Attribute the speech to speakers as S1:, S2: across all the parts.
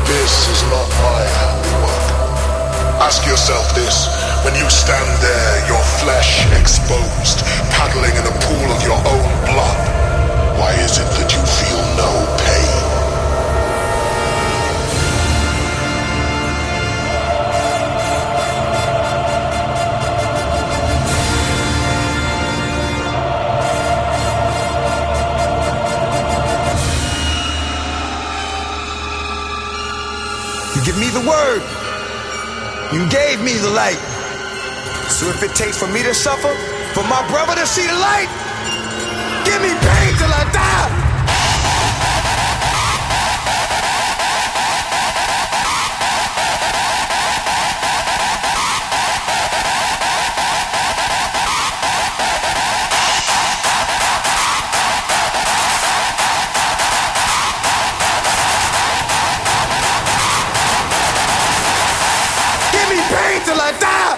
S1: This is not my handiwork. Ask yourself this, when you stand there, your flesh exposed, paddling in a pool of your own blood, why is it that you feel no pain?
S2: You give me the word. You gave me the light. So if it takes for me to suffer, for my brother to see the light, give me pain till I die. Till I die.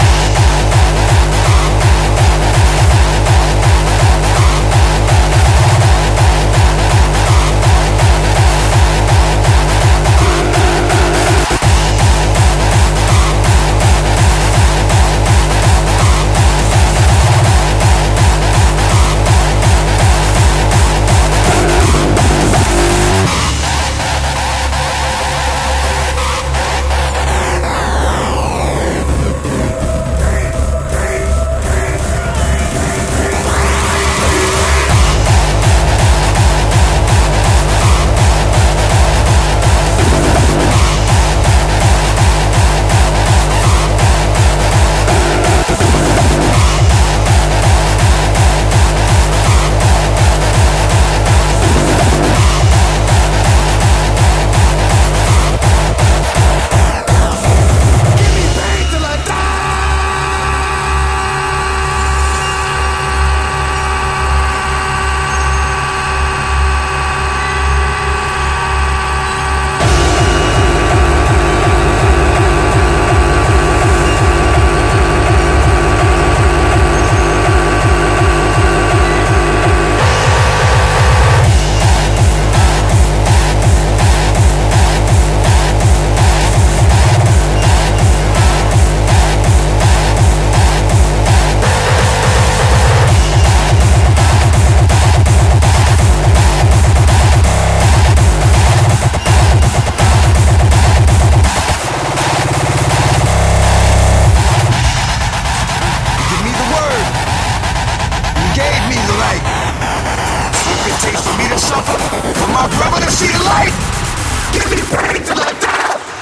S2: For my brother to see the light, give me pain till I die.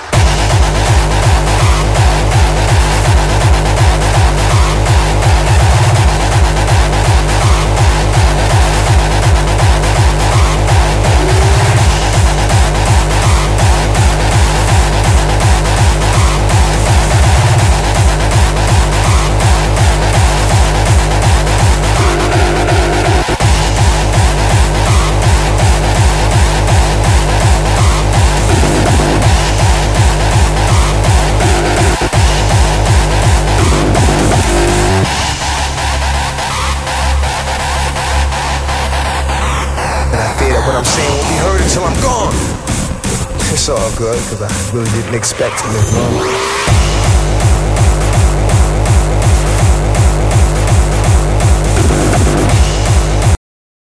S2: What I'm saying won't be heard until I'm gone. It's all good, cause I really didn't expect to live long.